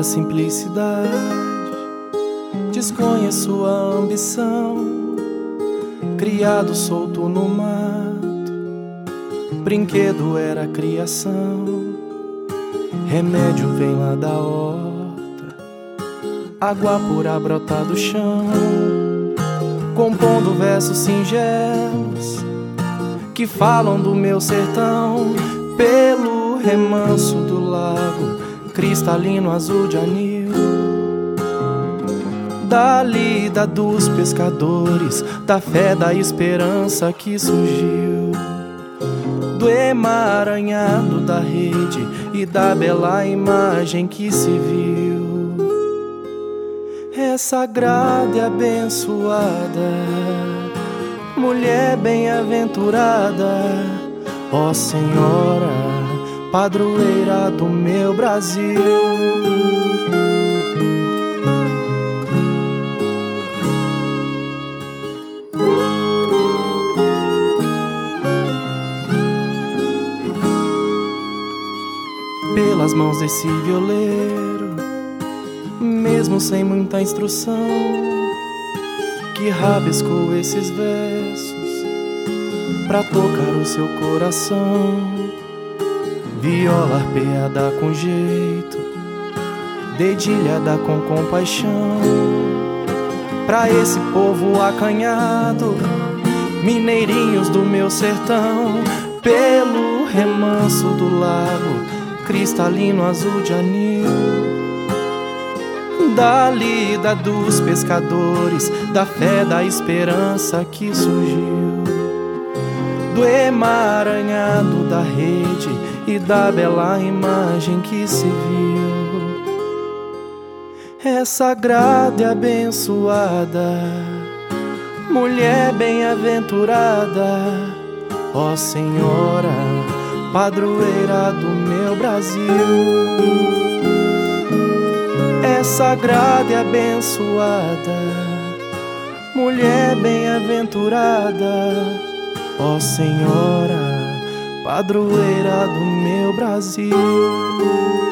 da simplicidade, desconheço a ambição. Criado solto no mato, brinquedo era criação. Remédio vem lá da horta, água pura brota do chão. Compondo versos singelos que falam do meu sertão. Pelo remanso do lago, cristalino azul de anil, da lida dos pescadores, da fé, da esperança que surgiu, do emaranhado da rede e da bela imagem que se viu. É sagrada e abençoada, mulher bem-aventurada, ó Senhora, padroeira do meu Brasil. Pelas mãos desse violeiro, mesmo sem muita instrução, que rabiscou esses versos pra tocar o seu coração. Viola arpeada com jeito, dedilhada com compaixão, pra esse povo acanhado, mineirinhos do meu sertão. Pelo remanso do lago, cristalino azul de anil, da lida dos pescadores, da fé, da esperança que surgiu, do emaranhado da rede e da bela imagem que se viu. É sagrada e abençoada, mulher bem-aventurada, ó Senhora, padroeira do meu Brasil. É sagrada e abençoada, mulher bem-aventurada, ó Senhora, padroeira do meu Brasil.